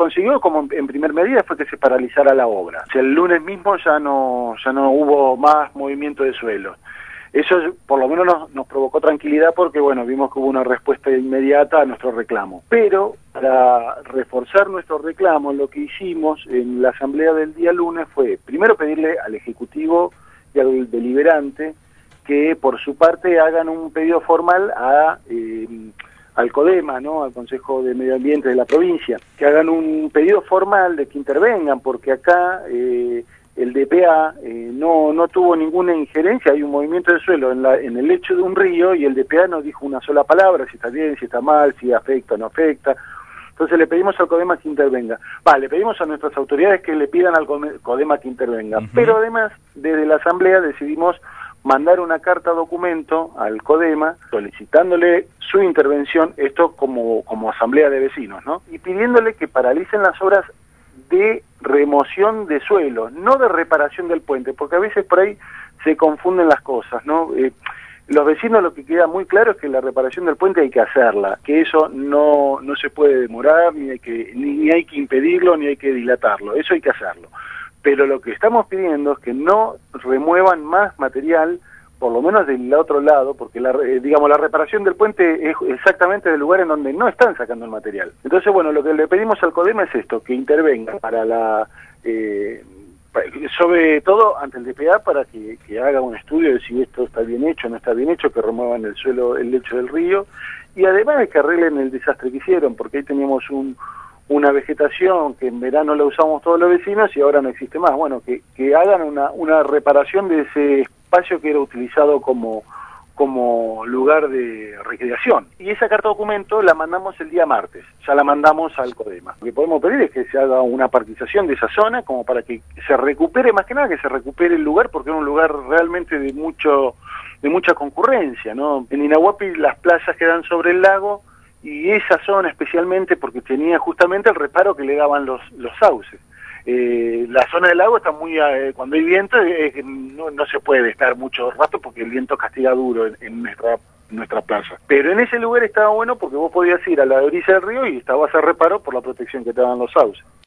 consiguió como en primer medida fue que se paralizara la obra. O sea, el lunes mismo ya no hubo más movimiento de suelo. Eso por lo menos nos provocó tranquilidad porque, bueno, vimos que hubo una respuesta inmediata a nuestro reclamo. Pero para reforzar nuestro reclamo, lo que hicimos en la asamblea del día lunes fue, primero pedirle al Ejecutivo y al deliberante que por su parte hagan un pedido formal al CODEMA, ¿no?, al Consejo de Medio Ambiente de la provincia, que hagan un pedido formal de que intervengan, porque acá el DPA no tuvo ninguna injerencia. Hay un movimiento de suelo en el lecho de un río y el DPA no dijo una sola palabra, si está bien, si está mal, si afecta o no afecta. Entonces le pedimos al CODEMA que intervenga. Le pedimos a nuestras autoridades que le pidan al CODEMA que intervenga. Pero además, desde la Asamblea decidimos mandar una carta documento al CODEMA solicitándole su intervención, esto como asamblea de vecinos, ¿no? Y pidiéndole que paralicen las obras de remoción de suelo, no de reparación del puente, porque a veces por ahí se confunden las cosas, ¿no? Los vecinos lo que queda muy claro es que la reparación del puente hay que hacerla, que eso no se puede demorar, ni hay que impedirlo, ni hay que dilatarlo, eso hay que hacerlo. Pero lo que estamos pidiendo es que no remuevan más material, por lo menos del otro lado, porque la reparación del puente es exactamente del lugar en donde no están sacando el material. Entonces, bueno, lo que le pedimos al CODEMA es esto, que intervenga para sobre todo ante el DPA, para que haga un estudio de si esto está bien hecho o no está bien hecho, que remuevan el lecho del río, y además de que arreglen el desastre que hicieron, porque ahí teníamos una vegetación que en verano la usamos todos los vecinos y ahora no existe más. Bueno, que hagan una reparación de ese espacio que era utilizado como lugar de recreación. Y esa carta documento la mandamos el día martes, ya la mandamos al CODEMA. Lo que podemos pedir es que se haga una parquización de esa zona, como para que se recupere, más que nada que se recupere el lugar, porque es un lugar realmente de mucha concurrencia, ¿no? En Inahuapi las playas quedan sobre el lago, y esa zona especialmente porque tenía justamente el reparo que le daban los sauces. La zona del lago está muy, cuando hay viento no se puede estar mucho rato porque el viento castiga duro en nuestra playa. Pero en ese lugar estaba bueno porque vos podías ir a la orilla del río y estabas a reparo por la protección que te daban los sauces.